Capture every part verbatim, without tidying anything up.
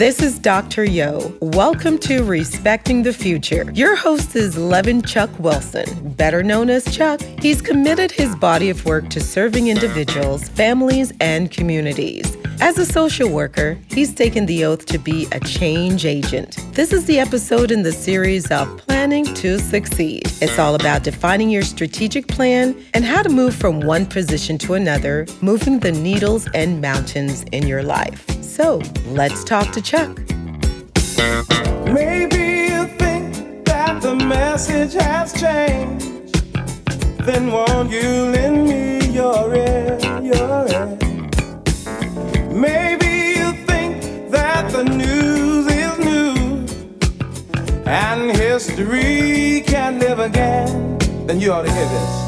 This is Doctor Yo. Welcome to Respecting the Future. Your host is Levin Chuck Wilson, better known as Chuck. He's committed his body of work to serving individuals, families, and communities. As a social worker, he's taken the oath to be a change agent. This is the episode in the series of Planning to Succeed. It's all about defining your strategic plan and how to move from one position to another, moving the needles and mountains in your life. So let's talk to Chuck. Maybe you think that the message has changed. Then won't you lend me your ear, your ear? Maybe you think that the news is new and history can live again. Then you ought to hear this.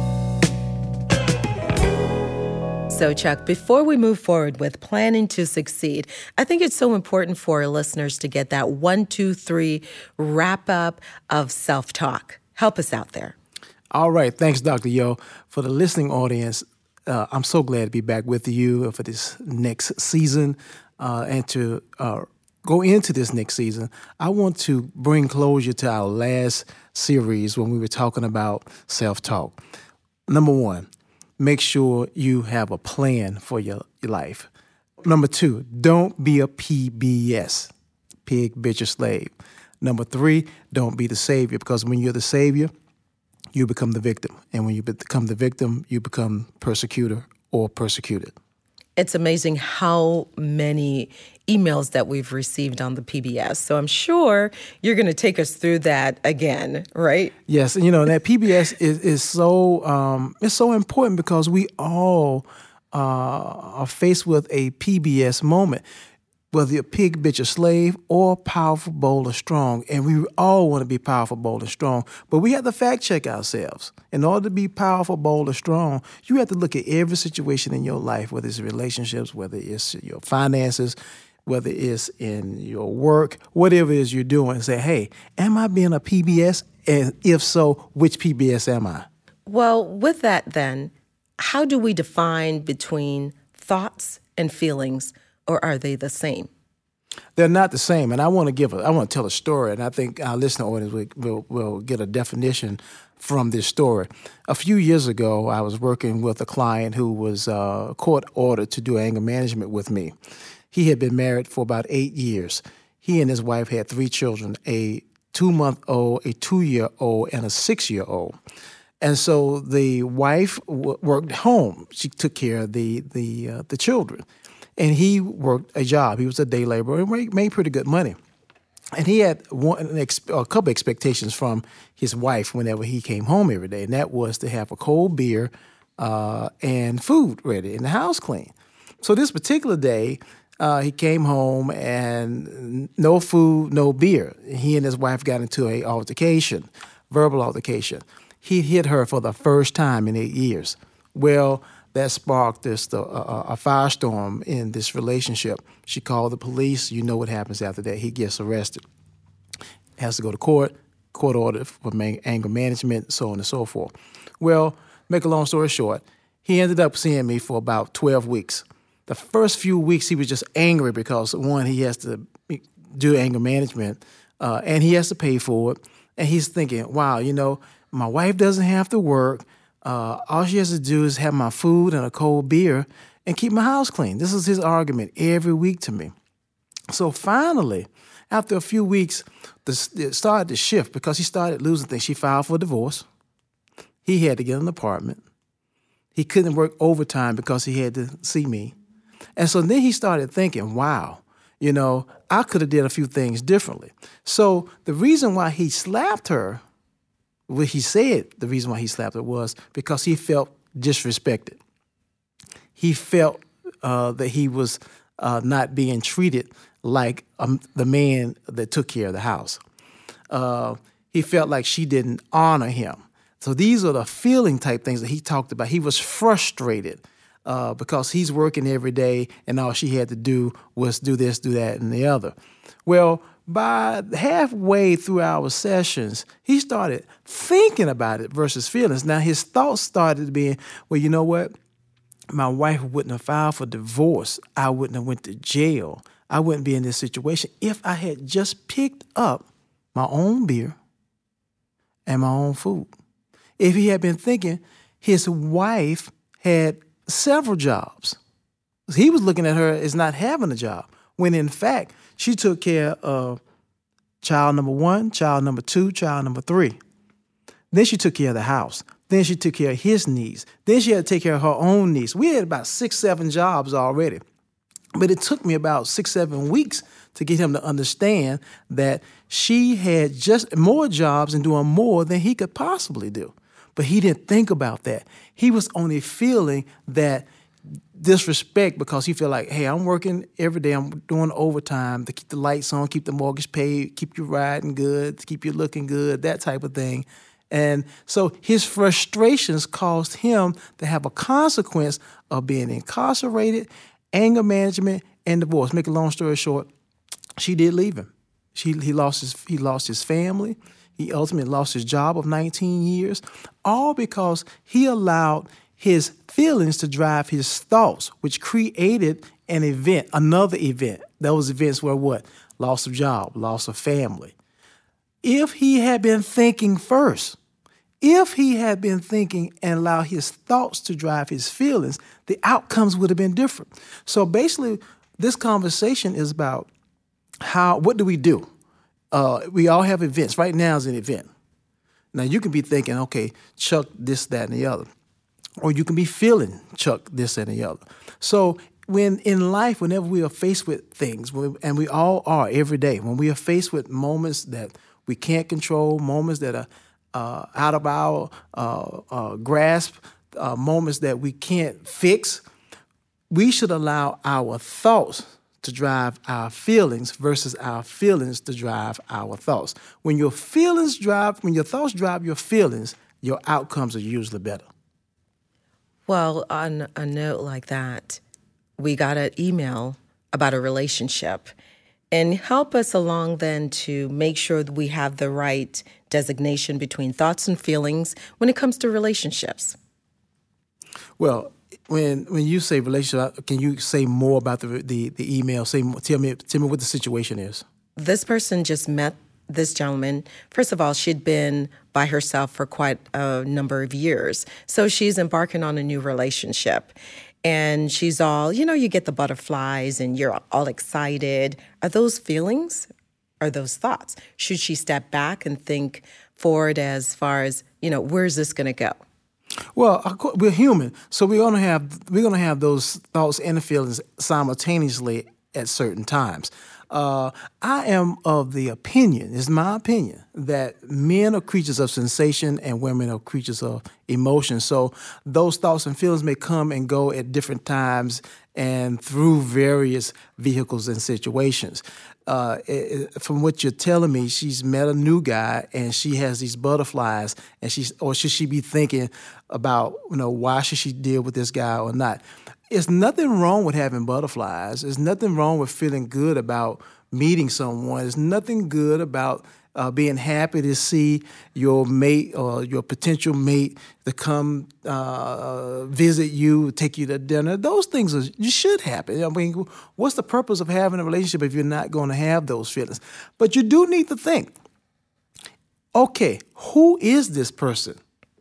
So, Chuck, before we move forward with planning to succeed, I think it's so important for our listeners to get that one, two, three wrap up of self-talk. Help us out there. All right. Thanks, Doctor Yo. For the listening audience, uh, I'm so glad to be back with you for this next season uh, and to uh, go into this next season. I want to bring closure to our last series when we were talking about self-talk. Number one, make sure you have a plan for your, your life. Number two, don't be a P B S, pig, bitch, or slave. Number three, don't be the savior, because when you're the savior, you become the victim. And when you become the victim, you become persecutor or persecuted. It's amazing how many emails that we've received on the P B S. So I'm sure you're going to take us through that again, right? Yes, and you know, that P B S is, is so um, it's so important because we all uh, are faced with a P B S moment, whether you're a pig, bitch, or slave, or powerful, bold, or strong. And we all want to be powerful, bold, and strong. But we have to fact check ourselves. In order to be powerful, bold, or strong, you have to look at every situation in your life, whether it's relationships, whether it's your finances, whether it's in your work, whatever it is you're doing, and say, hey, am I being a P B S? And if so, which P B S am I? Well, with that then, how do we define between thoughts and feelings, or are they the same? They're not the same, and I want to give a, I want to tell a story, and I think our listener audience will, will, will get a definition from this story. A few years ago, I was working with a client who was uh, court ordered to do anger management with me. He had been married for about eight years. He and his wife had three children, a two-month-old, a two-year-old, and a six-year-old. And so the wife w- worked home. She took care of the the uh, the children. And he worked a job. He was a day laborer and made pretty good money. And he had one, an ex, a couple expectations from his wife whenever he came home every day, and that was to have a cold beer uh, and food ready and the house clean. So this particular day, uh, he came home and no food, no beer. He and his wife got into a altercation, verbal altercation. He hit her for the first time in eight years. Well, that sparked this uh, a firestorm in this relationship. She called the police. You know what happens after that. He gets arrested. Has to go to court, court order for man- anger management, so on and so forth. Well, make a long story short, he ended up seeing me for about twelve weeks. The first few weeks, he was just angry because, one, he has to do anger management, uh, and he has to pay for it. And he's thinking, wow, you know, my wife doesn't have to work. Uh, all she has to do is have my food and a cold beer and keep my house clean. This is his argument every week to me. So finally, after a few weeks, this, it started to shift because he started losing things. She filed for divorce. He had to get an apartment. He couldn't work overtime because he had to see me. And so then he started thinking, wow, you know, I could have did a few things differently. So the reason why he slapped her, what he said the reason why he slapped her was because he felt disrespected. He felt uh, that he was uh, not being treated like um, the man that took care of the house. Uh, he felt like she didn't honor him. So these are the feeling type things that he talked about. He was frustrated uh, because he's working every day and all she had to do was do this, do that, and the other. Well, by halfway through our sessions, he started thinking about it versus feelings. Now, his thoughts started being, well, you know what? My wife wouldn't have filed for divorce. I wouldn't have went to jail. I wouldn't be in this situation if I had just picked up my own beer and my own food. If he had been thinking his wife had several jobs, he was looking at her as not having a job, when in fact, she took care of child number one, child number two, child number three. Then she took care of the house. Then she took care of his needs. Then she had to take care of her own needs. We had about six, seven jobs already. But it took me about six, seven weeks to get him to understand that she had just more jobs and doing more than he could possibly do. But he didn't think about that. He was only feeling that disrespect because he felt like, hey, I'm working every day. I'm doing overtime to keep the lights on, keep the mortgage paid, keep you riding good, keep you looking good, that type of thing. And so his frustrations caused him to have a consequence of being incarcerated, anger management, and divorce. Make a long story short, she did leave him. She he lost his he lost his family. He ultimately lost his job of nineteen years, all because he allowed his feelings to drive his thoughts, which created an event, another event. Those events were what? Loss of job, loss of family. If he had been thinking first, if he had been thinking and allowed his thoughts to drive his feelings, the outcomes would have been different. So basically, this conversation is about how, what do we do? Uh, we all have events. Right now is an event. Now, you can be thinking, okay, Chuck, this, that, and the other. Or you can be feeling Chuck, this, and the other. So when in life, whenever we are faced with things, and we all are every day, when we are faced with moments that we can't control, moments that are uh, out of our uh, uh, grasp, uh, moments that we can't fix, we should allow our thoughts to drive our feelings versus our feelings to drive our thoughts. When your feelings drive, when your thoughts drive your feelings, your outcomes are usually better. Well, on a note like that, we got an email about a relationship. And help us along then to make sure that we have the right designation between thoughts and feelings when it comes to relationships. Well, when when you say relationship, can you say more about the the, the email? Say tell me tell me what the situation is. This person just met this gentleman. First of all, she'd been by herself for quite a number of years, so she's embarking on a new relationship. And she's all, you know, you get the butterflies and you're all excited. Are those feelings? Are those thoughts? Should she step back and think forward as far as, you know, where's this going to go? Well, we're human, so we're gonna have we're gonna have those thoughts and feelings simultaneously at certain times. Uh, I am of the opinion, it's my opinion, that men are creatures of sensation and women are creatures of emotion. So those thoughts and feelings may come and go at different times and through various vehicles and situations. Uh, it, from what you're telling me, she's met a new guy and she has these butterflies, and she's, or should she be thinking about, you know, why should she deal with this guy or not? There's nothing wrong with having butterflies. There's nothing wrong with feeling good about meeting someone. There's nothing good about uh, being happy to see your mate or your potential mate to come uh, visit you, take you to dinner. Those things are, you should happen. I mean, what's the purpose of having a relationship if you're not going to have those feelings? But you do need to think, okay, who is this person?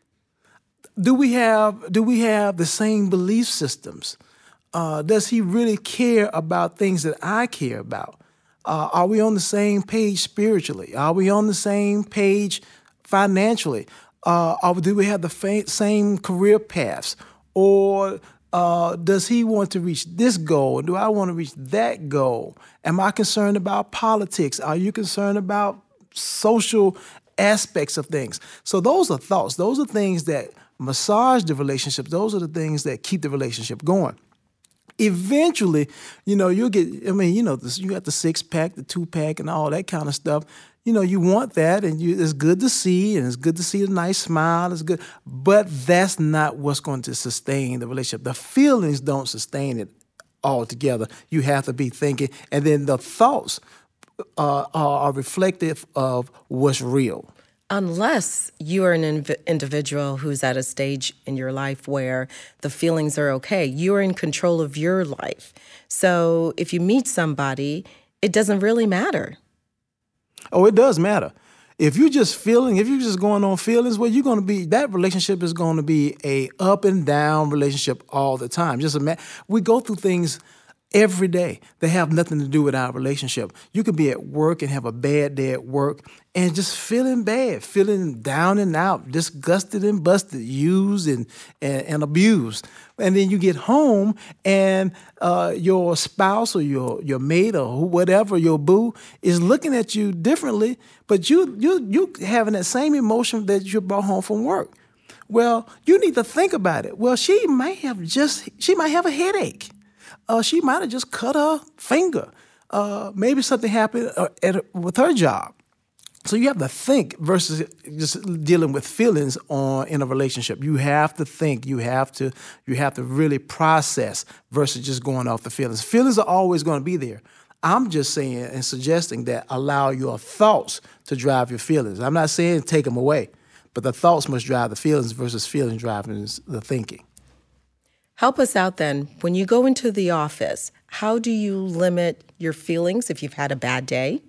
Do we have do we have the same belief systems? Uh, does he really care about things that I care about? Uh, are we on the same page spiritually? Are we on the same page financially? Uh, are, do we have the fa- same career paths? Or uh, does he want to reach this goal? Do I want to reach that goal? Am I concerned about politics? Are you concerned about social aspects of things? So those are thoughts. Those are things that massage the relationship. Those are the things that keep the relationship going. Eventually, you know, you'll get, I mean, you know, this, you got the six pack, the two pack and all that kind of stuff. You know, you want that, and you, it's good to see, and it's good to see a nice smile. It's good, but that's not what's going to sustain the relationship. The feelings don't sustain it altogether. You have to be thinking, and then the thoughts uh, are reflective of what's real. Unless you are an inv- individual who's at a stage in your life where the feelings are okay, you're in control of your life. So if you meet somebody, it doesn't really matter. Oh, it does matter. If you're just feeling, if you're just going on feelings, well, you're going to be, that relationship is going to be a up and down relationship all the time. Just imagine, we go through things every day that have nothing to do with our relationship. You could be at work and have a bad day at work and just feeling bad, feeling down and out, disgusted and busted, used and, and, and abused. And then you get home and uh, your spouse or your, your mate or who, whatever, your boo, is looking at you differently, but you you you having that same emotion that you brought home from work. Well, you need to think about it. Well, she might have just, she might have a headache. Uh, she might have just cut her finger. Uh, maybe something happened uh, at, with her job. So you have to think versus just dealing with feelings on in a relationship. You have to think. You have to you have to really process versus just going off the feelings. Feelings are always going to be there. I'm just saying and suggesting that allow your thoughts to drive your feelings. I'm not saying take them away, but the thoughts must drive the feelings versus feelings driving the thinking. Help us out then. When you go into the office, how do you limit your feelings if you've had a bad day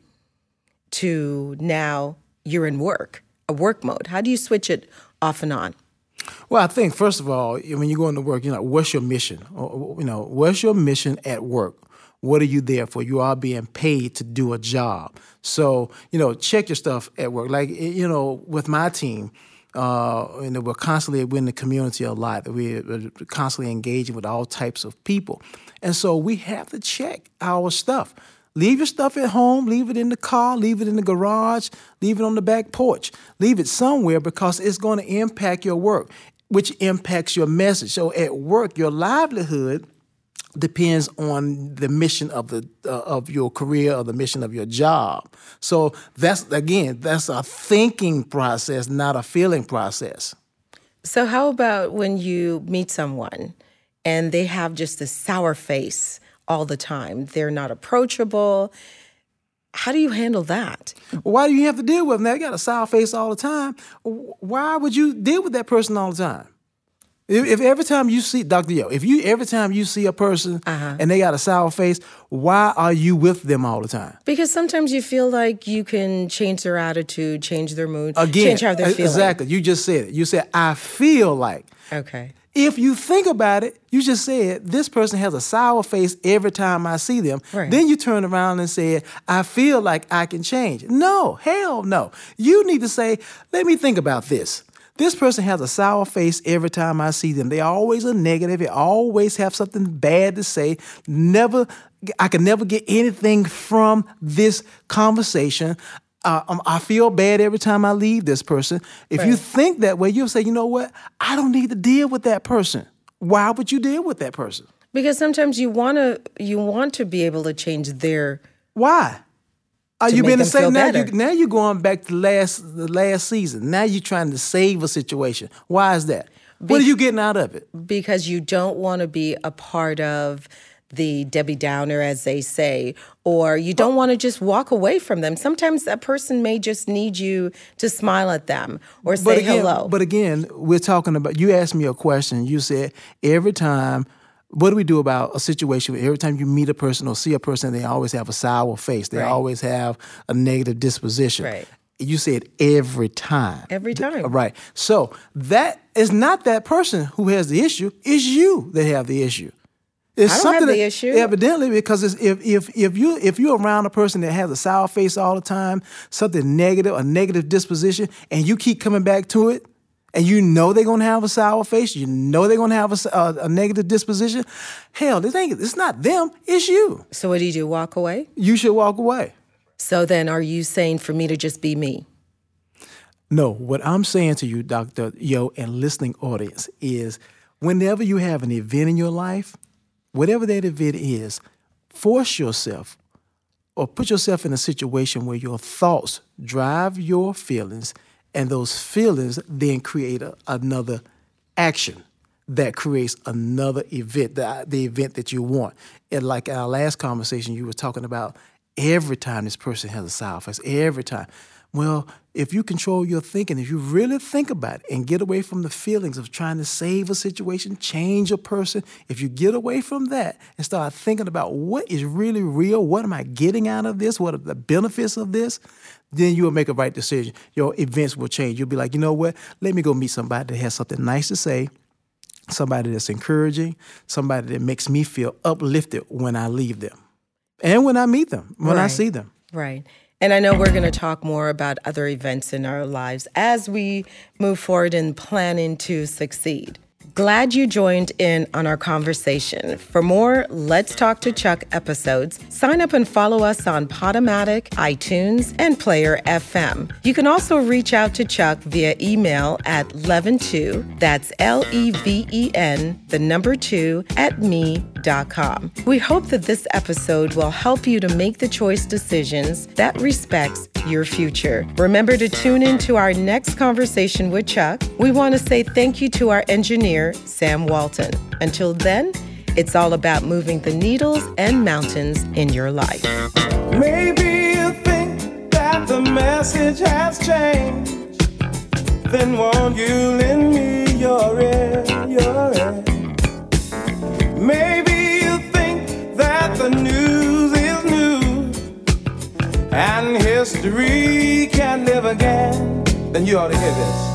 to now you're in work, a work mode? How do you switch it off and on? Well, I think, first of all, when you go into work, you know, what's your mission? Or, you know, what's your mission at work? What are you there for? You are being paid to do a job. So, you know, check your stuff at work. Like, you know, with my team, Uh, and we're constantly we're in the community a lot. We're constantly engaging with all types of people. And so we have to check our stuff. Leave your stuff at home, leave it in the car, leave it in the garage, leave it on the back porch. Leave it somewhere because it's going to impact your work, which impacts your message. So at work, your livelihood depends on the mission of the uh, of your career or the mission of your job. So that's, again, that's a thinking process, not a feeling process. So how about when you meet someone and they have just a sour face all the time? They're not approachable. How do you handle that? Why do you have to deal with them? They got a sour face all the time. Why would you deal with that person all the time? If, if every time you see, Doctor Yo, if you every time you see a person uh-huh. and they got a sour face, why are you with them all the time? Because sometimes you feel like you can change their attitude, change their mood, Again, change how they're feeling. Exactly. You just said it. You said, I feel like. Okay. If you think about it, you just said, this person has a sour face every time I see them. Right. Then you turn around and say, I feel like I can change. No, hell no. You need to say, let me think about this. This person has a sour face every time I see them. They always are negative. They always have something bad to say. Never, I can never get anything from this conversation. Uh, um, I feel bad every time I leave this person. If right. you think that way, you'll say, you know what? I don't need to deal with that person. Why would you deal with that person? Because sometimes you want to you want to be able to change their... Why? Are you been the same now? You, now you're going back to last the last season. Now you're trying to save a situation. Why is that? Be- what are you getting out of it? Because you don't want to be a part of the Debbie Downer, as they say, or you don't want to just walk away from them. Sometimes a person may just need you to smile at them or say but again, hello. But again, we're talking about, you asked me a question. You said every time, what do we do about a situation where every time you meet a person or see a person, they always have a sour face. They right. always have a negative disposition. Right. You said every time. Every time. Right. So that is not that person who has the issue. It's you that have the issue. It's I don't something have the that, issue. Evidently, because it's, if if if you if you're around a person that has a sour face all the time, something negative, a negative disposition, and you keep coming back to it, and you know they're gonna have a sour face, you know they're gonna have a, a, a negative disposition. Hell, this ain't. It's not them. It's you. So what do you do? Walk away? You should walk away. So then, are you saying for me to just be me? No. What I'm saying to you, Doctor Yo, and listening audience, is whenever you have an event in your life, whatever that event is, force yourself or put yourself in a situation where your thoughts drive your feelings, and those feelings then create a, another action that creates another event, the, the event that you want. And like our last conversation, you were talking about every time this person has a sour face, every time. Well, if you control your thinking, if you really think about it and get away from the feelings of trying to save a situation, change a person, if you get away from that and start thinking about what is really real, what am I getting out of this, what are the benefits of this, then you will make a right decision. Your events will change. You'll be like, you know what, let me go meet somebody that has something nice to say, somebody that's encouraging, somebody that makes me feel uplifted when I leave them and when I meet them, when right. I see them. Right. And I know we're going to talk more about other events in our lives as we move forward in planning to succeed. Glad you joined in on our conversation. For more Let's Talk to Chuck episodes, sign up and follow us on Podomatic, iTunes, and Player F M. You can also reach out to Chuck via email at leven two, that's L E V E N, the number two, at me dot com. We hope that this episode will help you to make the choice decisions that respects your future. Remember to tune in to our next conversation with Chuck. We want to say thank you to our engineer, Sam Walton. Until then, it's all about moving the needles and mountains in your life. Maybe you think that the message has changed. Then won't you lend me your ear, your ear? Maybe you think that the news is new and history can live again. Then you ought to hear this.